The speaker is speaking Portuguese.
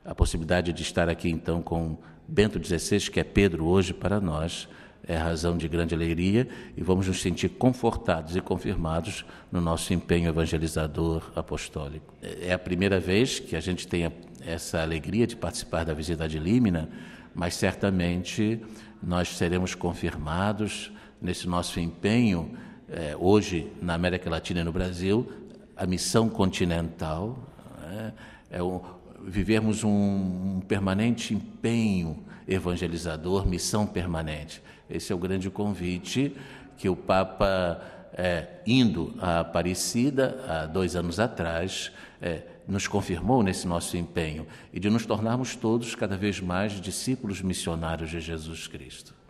A possibilidade de estar aqui, então, com Bento XVI, que é Pedro hoje para nós, é razão de grande alegria e vamos nos sentir confortados e confirmados no nosso empenho evangelizador apostólico. É a primeira vez que a gente tem essa alegria de participar da visita ad limina, mas certamente nós seremos confirmados nesse nosso empenho, hoje na América Latina e no Brasil, a missão continental, vivermos um permanente empenho evangelizador, missão permanente. Esse é o grande convite que o Papa, indo a Aparecida, há 2 anos atrás, nos confirmou nesse nosso empenho e de nos tornarmos todos cada vez mais discípulos missionários de Jesus Cristo.